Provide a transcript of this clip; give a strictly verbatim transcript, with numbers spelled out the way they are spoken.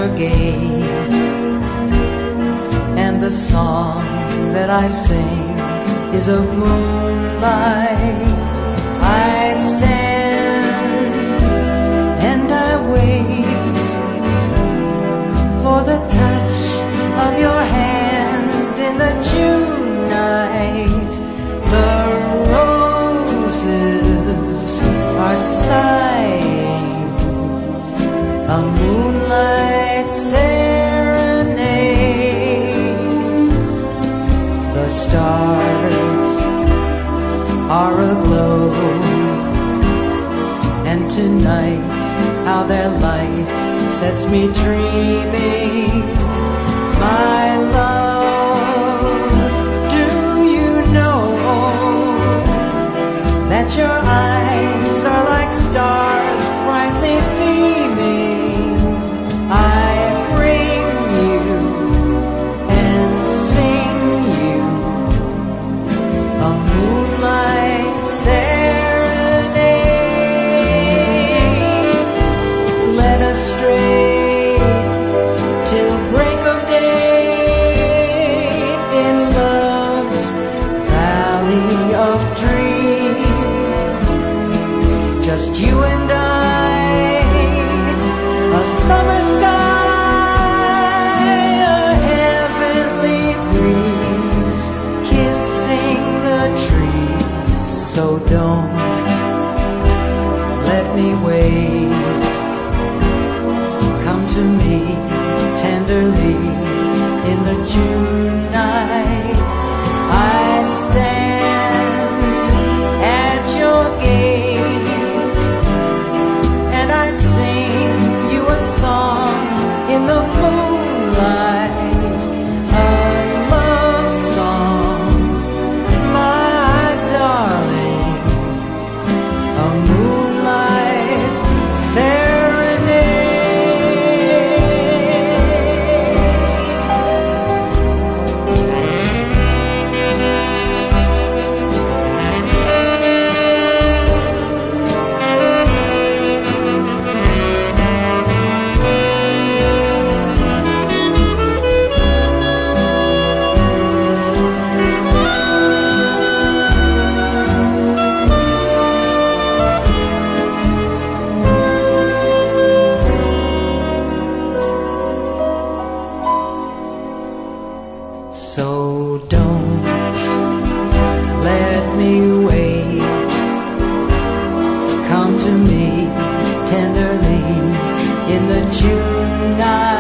your gate, and the song that I sing is of moonlight. I stand and I wait for the touch of your hand in the June night. The roses are sighing a moonlight serenade. The stars are aglow, and tonight how their light sets me dreaming. My love, do you know that your eyes are like stars brightly beaming? I bring you and sing you a moonlight serenade. Let us stray till break of day in love's valley of dreams. Just you and I, a summer sky, a heavenly breeze, kissing the trees. So don't let me wait. Come to me tenderly in the June night. I stand at your gate, and I sing you a song in the moonlight, a love song, my darling, a moonlight serenade. So don't let me wait. Come to me tenderly in the June night.